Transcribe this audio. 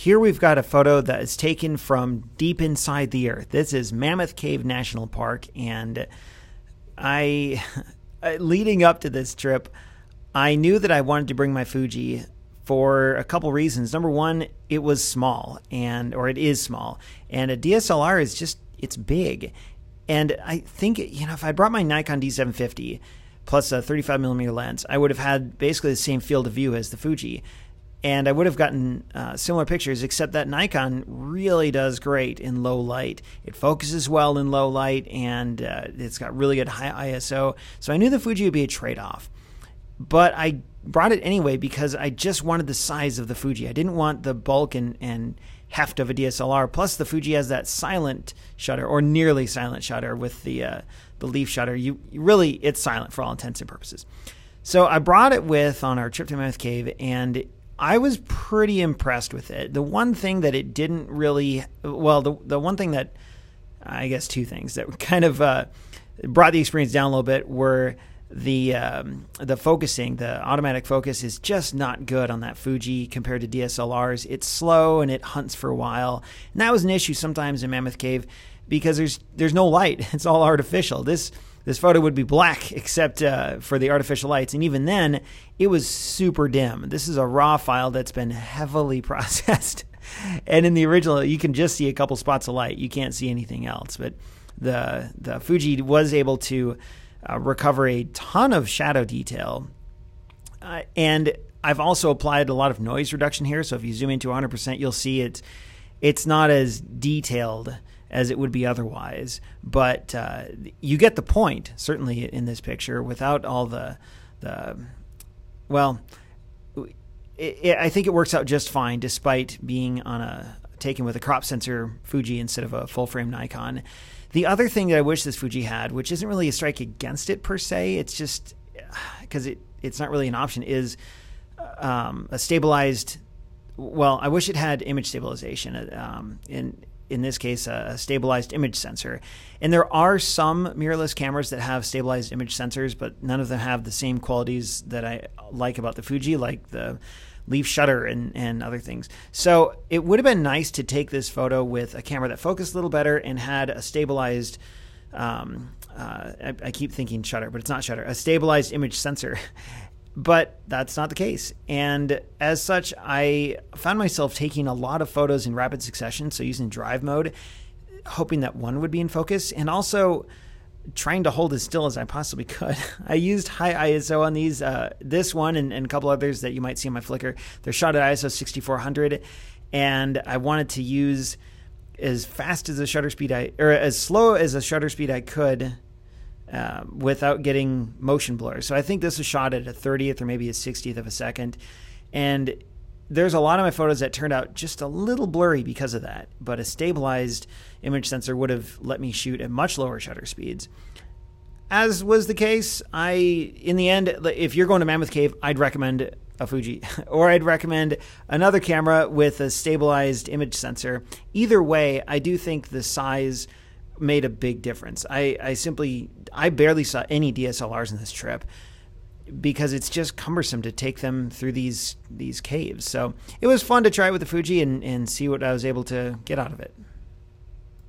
Here we've got a photo that is taken from deep inside the earth. This is Mammoth Cave National Park, and leading up to this trip, I knew that I wanted to bring my Fuji for a couple reasons. Number one, it was small, or it is small, and a DSLR is just, it's big. And I think, if I brought my Nikon D750 plus a 35mm lens, I would have had basically the same field of view as the Fuji. And I would have gotten similar pictures, except that Nikon really does great in low light. It focuses well in low light, and it's got really good high ISO. So I knew the Fuji would be a trade-off. But I brought it anyway because I just wanted the size of the Fuji. I didn't want the bulk and heft of a DSLR. Plus, the Fuji has that silent shutter, or nearly silent shutter, with the leaf shutter. It's silent for all intents and purposes. So I brought it on our trip to Mammoth Cave, and I was pretty impressed with it. The one thing that it didn't really, the one thing that, I guess two things that kind of brought the experience down a little bit were the focusing. The automatic focus is just not good on that Fuji compared to DSLRs. It's slow and it hunts for a while. And that was an issue sometimes in Mammoth Cave because there's no light. It's all artificial. This photo would be black except for the artificial lights. And even then, it was super dim. This is a RAW file that's been heavily processed. And in the original, you can just see a couple spots of light. You can't see anything else. But the Fuji was able to recover a ton of shadow detail. And I've also applied a lot of noise reduction here. So if you zoom into 100%, you'll see it's not as detailed as it would be otherwise, but you get the point, certainly in this picture, without all I think it works out just fine, despite being taken with a crop sensor Fuji instead of a full frame Nikon. The other thing that I wish this Fuji had, which isn't really a strike against it per se, it's just because it's not really an option, is a stabilized. Well, I wish it had image stabilization. In this case, a stabilized image sensor. And there are some mirrorless cameras that have stabilized image sensors, but none of them have the same qualities that I like about the Fuji, like the leaf shutter and other things. So it would have been nice to take this photo with a camera that focused a little better and had a stabilized, I keep thinking shutter, but it's not shutter, a stabilized image sensor. But that's not the case. And as such, I found myself taking a lot of photos in rapid succession, so using drive mode, hoping that one would be in focus, and also trying to hold as still as I possibly could. I used high ISO on these, this one and a couple others that you might see on my Flickr. They're shot at ISO 6400, and I wanted to use as fast as a shutter speed or as slow as a shutter speed I could, without getting motion blur. So I think this was shot at a 30th or maybe a 60th of a second. And there's a lot of my photos that turned out just a little blurry because of that. But a stabilized image sensor would have let me shoot at much lower shutter speeds. As was the case, in the end, if you're going to Mammoth Cave, I'd recommend a Fuji. Or I'd recommend another camera with a stabilized image sensor. Either way, I do think the size made a big difference. I barely saw any DSLRs in this trip because it's just cumbersome to take them through these caves. So it was fun to try it with the Fuji and see what I was able to get out of it.